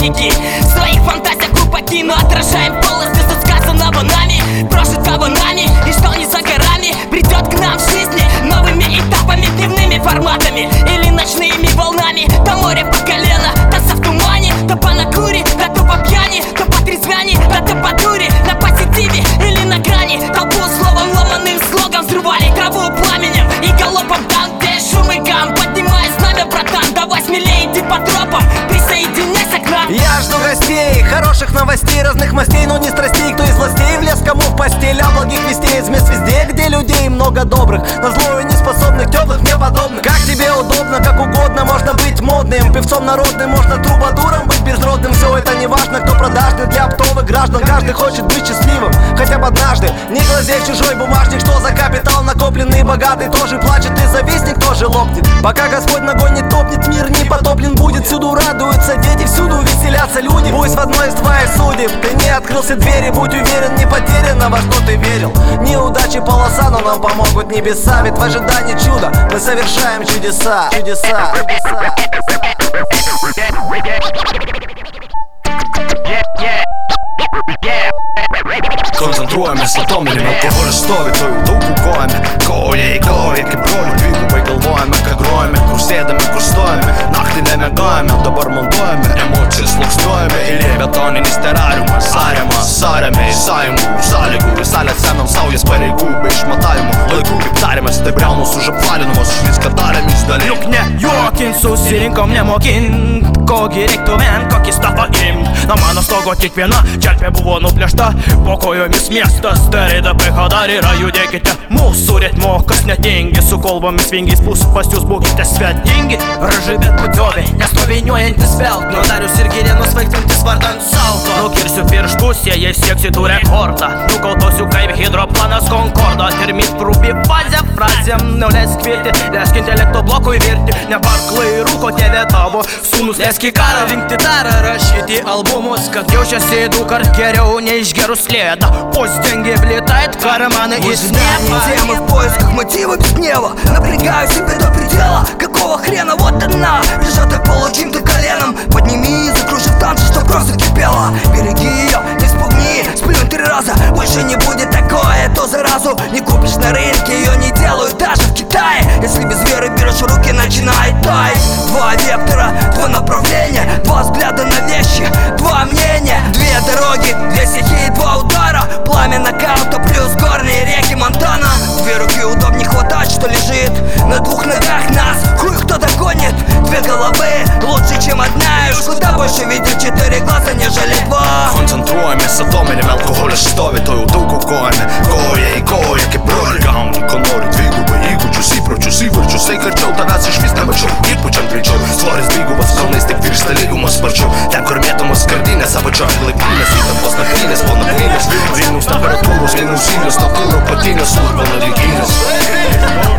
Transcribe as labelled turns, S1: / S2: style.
S1: паники. В своих фантазиях глубоки, но отражаем полностью все сказанного нами, прожитого нами. И что не за горами придет к нам в жизни новыми этапами, дневными форматами или ночными волнами. До моря по колено, таса в тумане, то по накуре, да то по пьяни, то по трезвяни, да то по дуре, на позитиве или на грани. Толпу словом ломаным слогом взрывали траву пламенем и галопом там, где шум и гам. Поднимай знамя, братан, давай смелее иди по тропам, присоединяйся к нам.
S2: Я жду гостей, хороших новостей, разных мастей, но не страстей. Кто из властей влез кому в постель, а благих вестей из мест везде, где людей много добрых, на злое неспособных, теплых мне подобных. Как тебе удобно, как угодно, можно быть модным, певцом народным, можно трубадуром быть безродным. Все это не важно, кто продажный для оптовых граждан. Каждый хочет быть счастливым, хотя бы однажды. Не глазей в чужой бумажник, что за капитал накопленный, богатый тоже плачет и завистник тоже лопнет. Пока Господь ногой не топнет, мир не потоплен будет. Всюду радуются дети, всюду веселятся люди. Пусть в одной из твоих судеб ты не открылся двери, будь уверен, не потеряно, во что ты верил. Неудачи полоса, но нам помогут небеса, ведь в ожидании чуда мы совершаем чудеса. Чудеса.
S3: Концентруємось на тому, не алкоголь твою дуку коємо. Кое и кое, які броні, двигубай головами, как гроями, курседами, курстоями. Нахти не мягаємо, добор монтуємо, емоції слух строями. І ребята не стераємо, сарями, і саємо, залігу, і салять се нам саує з перегуби, і шмотаємо. Лайку киптарями, стебрянус уже паляному, сушли з катарами здалі.
S4: Yok ne yok insusirin kom nemokin Ko gerektų vien kokį stafą imt Na mano stogo kiekviena čelpė buvo nuplėšta Po kojomis miestas Darida prihoda yra judėkite Mūsų ritmo kas netingi Su kolbomis vingiais pas jūs būkite svetingi Ražybėt putioviai Nestoviniuojantis vėl Nudarius ir girėnus vaiktintis vardant salto Nukirsiu pirštus, jei sieksiu tų rekordą Nukautosiu kaip hidroplanas Concordo Termit prūbi fazę frazėm Nuleisk kvieti, leisk intelekto blokui virti Nebarklai rūko tėvė tavo Sūnus leisk į karą rinkti tarą Rašyti albumus, kad jaučiasi du kart geriau Neišgerus lėdą Постеньги влетает в карманы из неба
S5: Темы в поисках мотива без гнева Напрягаю себя до предела Какого хрена, вот она Прижата к полу чьим-то коленом Подними и закружи в танце, что просто кипело Береги ее, не спугни Сплюнь 3 раза, больше не будет такое То заразу не купишь на рынке Ее не делают даже в Китае Если без веры берешь в руки, начинает таять 2 вектора, 2 направления 2 взгляда на вещи, 2 мнения 2 дороги, 2 стихии, 2 удара Пламя нокаута плюс горные реки Монтана 2 руки удобнее хватать, что лежит на 2 ногах нас Хуй кто догонит, 2 головы лучше, чем одна И уж куда больше видят 4 глаза, нежели 2
S3: Концентруємось на тому, не алкоголь штові Твою дуку коємо. Кое і кое, які броні Гаунні конори, двигуби, іку Чуси, прочуси, вирчуси Карчов, та нас і швіст на бачу І почем тричов Створи здвигува, сковний стик Вірста лігумо спарчу Там корм'ятому скардіна Забачок, глибіна Світом познакріна, сповнокріна Вільну температуру, зміну сильну Стовкуру, потійну службу на лікійність